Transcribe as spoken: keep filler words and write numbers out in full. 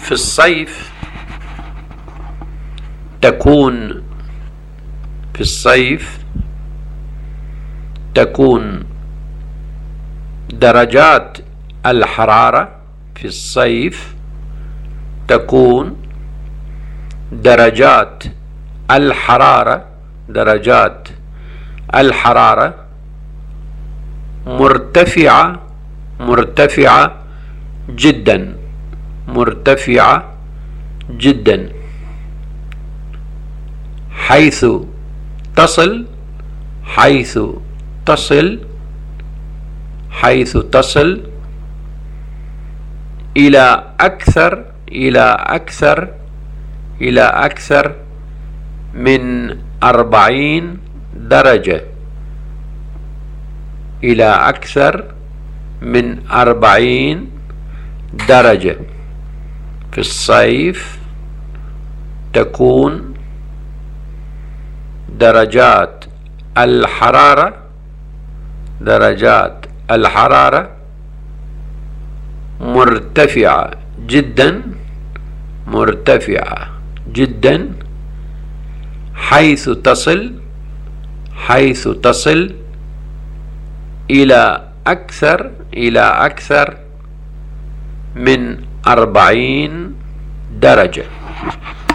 في الصيف تكون في الصيف تكون درجات الحرارة في الصيف تكون درجات الحرارة درجات الحرارة مرتفعة مرتفعة جدا مرتفعة جدا حيث تصل حيث تصل حيث تصل إلى أكثر إلى أكثر إلى أكثر من أربعين درجة إلى أكثر من أربعين درجة في الصيف تكون درجات الحرارة درجات الحرارة مرتفعة جدا مرتفعة جدا حيث تصل حيث تصل إلى أكثر إلى أكثر من أربعين درجة.